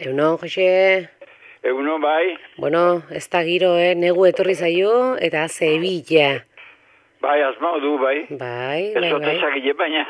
Egunon, Jose. Egunon bai. Bueno, ez da giro, negu etorri zaio, eta Sevilla. Bai, asmau du, bai. Bai. Ez otezakile baina.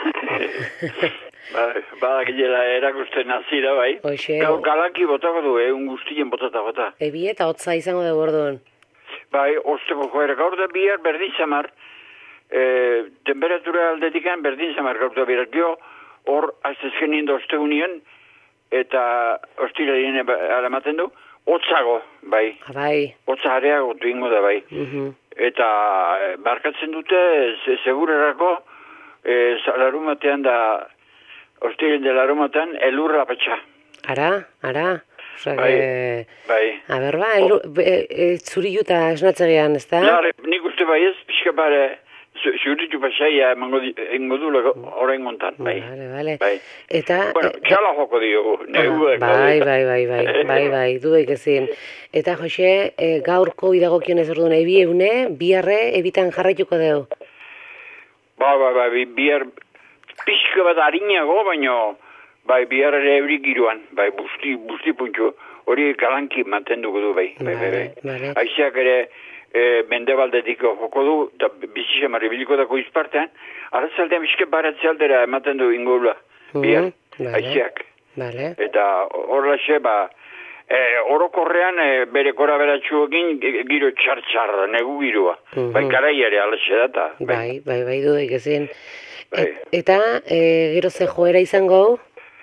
Badakilea erakusten nazira, bai. Hoxe. Galaki botako du, un guztien bota. Ebi eta hotza izango dugu orduan. Bai, osteko joera, gaur da bihar berdin zamar. Temperatura aldetikan berdin zamar gaur da bihar. Gio, hor, aztezken indo ostegunien, eta ostira dine alamaten du, hotzago, bai. Bai. Hotza areago ingo da, bai. Eta barkatzen dute, segurerako, larumatean da, ostiren de larumatean, elurra patxa. Ara. Osa, bai. A ber, zuri juta esnatzegean, ez da? Nik uste bai ez, pixka bare, zuritu pasaia ingo du orain gontan, bai. Vale. Bai. Eta... Bueno, txala joko diogu, neguek. Bai, dudaik ezin. Eta, Jose, gaurko idagokion ez orduan, ebi eune, biharre, ebitan jarraituko dugu? Bai, bihar, pixka bat harinago, baina, bai, bihar ere eurik giroan, bai, busti puntxo, hori galanki mantenduko du, bai. Aizeak ere, mendebaldetik joko du, eta bizitza biliko dako izpartean, arrazaldean bizke baratze aldera ematen du ingurua, bihar, aizeak. Eta horrexe, orokorrean bere kora beratxuekin giro txar, negu giroa. Bai, karai ere alaxe data. Bai, dudaik ezin. Eta, gero ze joera izango,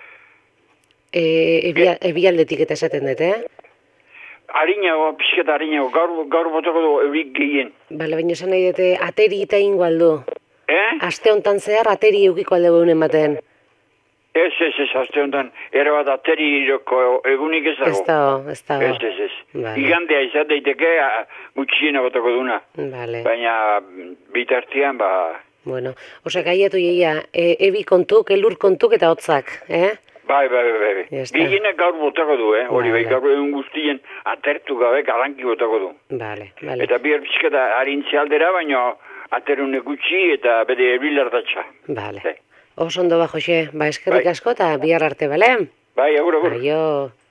ebialdetik eta esaten dut, Harinago, pixketa harinago, gaur botako du eurik gehien. Bale, baina esan nahi dute, ateri eta ingo aldu. Aste honetan zehar, ateri eukiko alde egun ematen. Ez, aste honetan, ere bat ateri iroko egunik ez dago. Ez dago. Ez. Igandea izan daiteke, mutxiena botako duna. Baina, bitartian, Bueno, osa, gaiatu jeia, ebi kontuk, elur kontuk eta hotzak, Bai. Gehienak gaur botako du, hori bai, gaur egun guztien atertu gabe galanki botako du. Bale. Eta bihar pixketa harintze aldera, baina aterune gutxi eta bere erbilardatxa. Bale. Oso ondo Jose, eskerrik asko eta bihar arte, bale? Bai, agur. Aio.